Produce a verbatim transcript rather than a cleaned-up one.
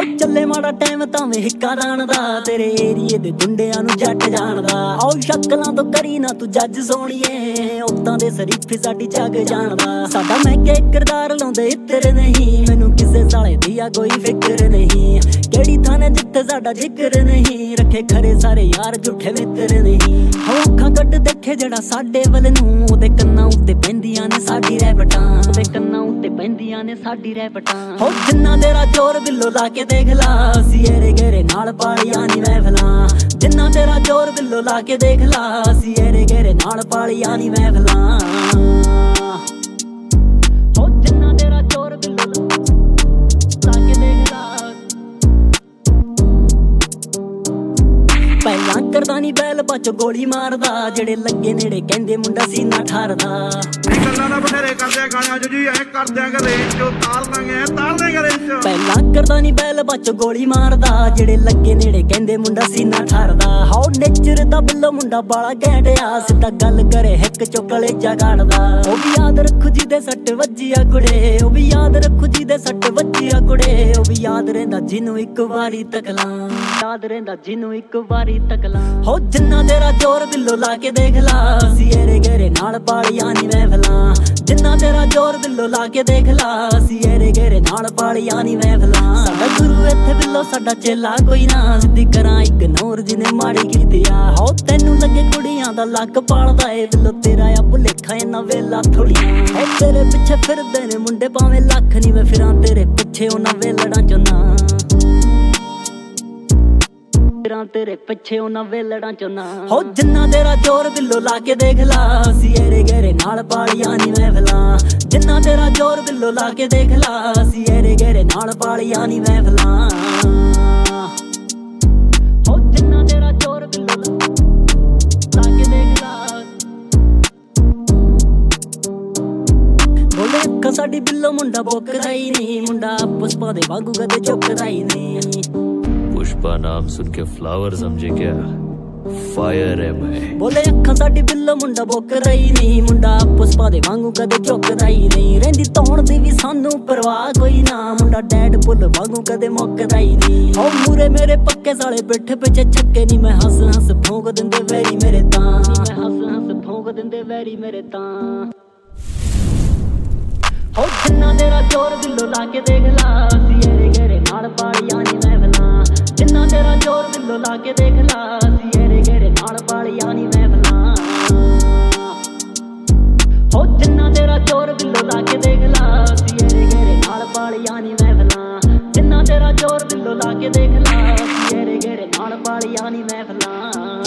ਹੋ ਚੱਲੇ ਮਾੜਾ ਟਾਈਮ ਤਾਂ ਵੇ ਹਿੱਕਾ ਰਾਣਦਾ ਤੇਰੇ ਏਰੀਏ ਦੇ ਗੁੰਡਿਆਂ ਨੂੰ ਜੱਟ ਜਾਣਦਾ। ਆਓ ਸ਼ਕਲਾਂ ਤੋਂ ਕਰੀ ਨਾ ਤੂੰ ਜੱਜ ਸੋਣੀਏ ਉਦਾਂ ਦੇ ਸ਼ਰੀਫੀ ਸਾਡੀ ਜੱਗ ਜਾਣਦਾ। ਸਾਡਾ ਮਹਿੰਗੇ ਕਿਰਦਾਰ ਲਾਉਂਦੇ ਇੱਤਰ ਨਹੀਂ ਮੈਨੂੰ ਕਿਸੇ ਸਾਲੇ ਦੀ ਆ ਕੋਈ ਫਿਕਰ ਨਹੀਂ। ਕਿਹੜੀ ਥਾਂ ਨੇ ਜਿੱਥੇ ਸਾਡਾ ਜ਼ਿਕਰ ਨਹੀਂ ਰੱਖੇ ਖਰੇ ਸਾਰੇ ਯਾਰ ਝੂਠੇ ਮਿੱਤਰ ਨਹੀਂ। ਹੋ ਅੱਖਾਂ ਕੱਢ ਦੇਖੇ ਜਿਹੜਾ ਸਾਡੇ ਵੱਲ ਨੂੰ ਉਹਦੇ ਕੰਨਾਂ ਉੱਤੇ ਪੈਂਦੀਆਂ ਨੇ ਸਾਡੀ ਰੈਪਟਾਂ ਉਹਦੇ ਕੰਨਾਂ ਉੱਤੇ ਪੈਂਦੀਆਂ ਨੇ ਸਾਡੀ ਰੈਪਟਾਂ। ਹੋ ਜਿੰਨਾ ਤੇਰਾ ਜ਼ੋਰ ਬਿੱਲੋ ਲਾ ਕੇ ਦੇਖ ਲਾ ਅਸੀਂ ਏਰੇ ਗੇਰੇ ਨਾਲ ਪਾਲੀਆਂ ਨੀ ਮਹਿਫਲਾਂ। ਜਿੰਨਾ ਤੇਰਾ ਜ਼ੋਰ ਬਿੱਲੋ ਲਾ ਕੇ ਦੇਖ ਲਾ ਅਸੀਂ ਏਰੇ ਗੇਰੇ ਨਾਲ ਪਾਲੀਆਂ ਨੀ ਮਹਿਫਲਾਂ। ਹੋ ਜਿੰਨਾ ਤੇਰਾ ਜ਼ੋਰ ਬਿੱਲੋ ਲਾ ਕੇ ਦੇਖ ਲਾ। ਪਹਿਲਾਂ ਕਰਦਾ ਨੀ ਬੈਲ ਬਾਚੋ ਗੋਲੀ ਮਾਰਦਾ ਜਿਹੜੇ ਲੱਗੇ ਨੇੜੇ ਕਹਿੰਦੇ ਮੁੰਡਾ ਸੀਨਾ ਠਾਰਦਾ। ਗੱਲਾਂ ਨਾ ਬਥੇਰੇ ਕਰਦੇ ਗਾਣਿਆਂ ਚ ਜੀ ਐ ਕਰ ਦਿਆਂਗੇ ਰੇਂਜ ਚੋਂ ਤਾਰ ਦਾਂਗੇ ਤਾਰ ਦੇਂਗੇ ਰੇਂਜ ਚੋਂ। ਪਹਿਲਾਂ ਕਰਦਾ ਨੀ ਬੈਲ ਬਾਚੋ ਗੋਲੀ ਮਾਰਦਾ ਜਿਹੜੇ ਲੱਗੇ ਨੇੜੇ ਕਹਿੰਦੇ ਮੁੰਡਾ ਸੀਨਾ ਠਾਰਦਾ। ਹਾਉ ਨੇਚਰ ਦਾ ਬਿੱਲੋ ਮੁੰਡਾ ਬਾਲਾ ਘੈਂਟ ਆ ਸਿੱਧਾ ਗੱਲ ਕਰੇ ਹਿੱਕ ਚੋਂ ਕਲੇਜਾ ਕੱਢਦਾ। ਉਹ ਵੀ ਯਾਦ ਰੱਖੂ ਜਿਹਦੇ ਸੱਟ ਵੱਜੀ ਆ ਕੁੜੇ ਉਹ ਵੀ ਯਾਦ ਰੱਖੂ ਜਿਹਦੇ ਸੱਟ ਵੱਜੀ ਆ ਕੁੜੇ। ਉਹ ਵੀ ਯਾਦ ਰਹਿੰਦਾ ਜਿਹਨੂੰ ਇੱਕ ਵਾਰੀ ਤਕਲਾਂ ਯਾਦ ਰਹਿੰਦਾ ਜਿਹਨੂੰ ਇੱਕ ਵਾਰੀ ਤਕਲਾਂ। ਹੋ ਜਿੰਨਾ ਤੇਰਾ ਜ਼ੋਰ ਬਿੱਲੋ ਲਾ ਕੇ ਦੇਖ ਲਾ ਅਸੀਂ ਏਰੇ ਗੇਰੇ ਨਾਲ ਪਾਲੀਆਂ ਨੀ ਮਹਿਫਲਾਂ। ਜਿੰਨਾ ਤੇਰਾ ਜ਼ੋਰ ਬਿੱਲੋ ਲਾ ਕੇ ਦੇਖ ਲਾ ਅਸੀਂ ਏਰੇ ਗੇਰੇ ਨਾਲ ਪਾਲੀਆਂ ਨੀ ਮਹਿਫਲਾਂ। ਸਾਡਾ ਗੁਰੂ ਇੱਥੇ ਬਿੱਲੋ ਸਾਡਾ ਚੇਲਾ ਕੋਈ ਨਾ ਸਿੱਧੀ ਕਰਾਂ ਇੱਕ ਨੂਰ ਜਿਹਨੇ ਮਾੜੀ ਕੀਤੀ ਆ। ਹੋ ਤੈਨੂੰ ਲੱਗੇ ਕੁੜੀਆਂ ਦਾ ਲੱਕ ਪਾਲਦਾ ਏ ਬਿੱਲੋ ਤੇਰਾ ਆ ਭੁਲੇਖਾ ਇਹਨਾਂ ਵੇਲਾ ਥੋੜੀਆਂ। ਹੋ ਤੇਰੇ ਪਿੱਛੇ ਫਿਰਦੇ ਨੇ ਮੁੰਡੇ ਭਾਵੇਂ ਲੱਖ ਨੀ ਮੈਂ ਫਿਰਾਂ ਤੇਰੇ ਪਿੱਛੇ ਉਹਨਾਂ ਵੇਲੜਾਂ ਚੋਂ ਨਾ ਤੇਰੇ ਪਿੱਛੇ ਉਹਨਾਂ ਵੇਲੜਾਂ ਚੋਂ ਨਾ। ਹੋ ਜਿੰਨਾ ਤੇਰਾ ਜ਼ੋਰ ਬਿੱਲੋ ਲਾ ਕੇ ਦੇਖ ਲਾ ਅਸੀਂ ਏਰੇ ਗੇਰੇ ਨਾਲ ਪਾਲੀਆਂ ਨੀ ਮਹਿਫਲਾਂ। ਜਿੰਨਾ ਤੇਰਾ ਜ਼ੋਰ ਬਿੱਲੋ ਲਾ ਕੇ ਦੇਖ ਲਾ ਅਸੀਂ ਏਰੇ ਗੇਰੇ ਨਾਲ ਪਾਲੀਆਂ ਨੀ ਮਹਿਫਲਾਂ। ਹੋ ਜਿੰਨਾ ਤੇਰਾ ਜ਼ੋਰ ਬਿੱਲੋ ਲਾ ਕੇ ਦੇਖ ਲਾ। ਬੋਲੇ ਅੱਖਾਂ ਸਾਡੀ ਬਿੱਲੋ ਮੁੰਡਾ ਬੋਕਦਾ ਹੀ ਨੀ ਮੁੰਡਾ ਪੁਸ਼ਪਾ ਦੇ ਵਾਂਗੂ ਕਦੇ ਝੁਕਦਾ ਹੀ ਨੀ। पुष्पा नाम सुन के फ्लावर समझे क्या फायर है मैं। बोले ਅੱਖਾਂ ਸਾਡੀ ਬਿੱਲੋ ਮੁੰਡਾ ਬੋਕਦਾ ਹੀ ਨੀ ਮੁੰਡਾ ਪੁਸ਼ਪਾ ਦੇ ਵਾਂਗੂ ਕਦੇ ਝੁਕਦਾ ਹੀ ਨਹੀਂ। ਰਹਿੰਦੀ ਧੌਣ ਦੀ ਵੀ ਸਾਨੂੰ ਪਰਵਾਹ ਕੋਈ ਨਾ ਮੁੰਡਾ ਡੈਡ ਪੁੱਲ ਵਾਂਗੂ ਕਦੇ ਮੁੱਕਦਾ ਹੀ ਨਹੀਂ। ਹੋ ਮੂਰੇ ਮੇਰੇ ਪੱਕੇ ਸਾਲੇ ਪਿੱਠ ਪਿੱਛੇ ਛੱਕੇ ਨੀ ਮੈਂ ਹੱਸ ਹੱਸ ਫੋਂਕ ਦਿੰਦੇ ਵੈਰੀ ਮੇਰੇ ਤਾਂ ਮੈਂ ਹੱਸ ਹੱਸ ਫੋਂਕ ਦਿੰਦੇ ਵੈਰੀ ਮੇਰੇ ਤਾਂ। ਹੋ ਜਿੰਨਾ ਤੇਰਾ ਜ਼ੋਰ ਬਿੱਲੋ ਲਾ ਕੇ ਦੇਖ ਲਾ ਅਸੀਂ ਏਰੇ ਗੇਰੇ ਨਾਲ ਪਾਲੀਆਂ ਨੀ ਮਹਿਫਲਾਂ। ਜਿੰਨਾ ਤੇਰਾ ਜ਼ੋਰ ਬਿੱਲੋ ਲਾ ਕੇ ਦੇਖ ਲਾ ਅਸੀਂ ਏਰੇ ਗੇਰੇ ਨਾਲ ਪਾਲੀਆਂ ਨੀ ਮਹਿਫਲਾਂ। ਹੋ ਜਿੰਨਾ ਤੇਰਾ ਜ਼ੋਰ ਬਿੱਲੋ ਲਾ ਕੇ ਦੇਖ ਲਾ ਅਸੀਂ ਏਰੇ ਗੇਰੇ ਨਾਲ ਪਾਲੀਆਂ ਨੀ ਮਹਿਫਲਾਂ। ਜਿੰਨਾ ਤੇਰਾ ਜ਼ੋਰ ਬਿੱਲੋ ਲਾ ਕੇ ਦੇਖ ਲਾ ਅਸੀਂ ਏਰੇ ਗੇਰੇ ਨਾਲ ਪਾਲੀਆਂ ਨੀ ਮਹਿਫਲਾਂ।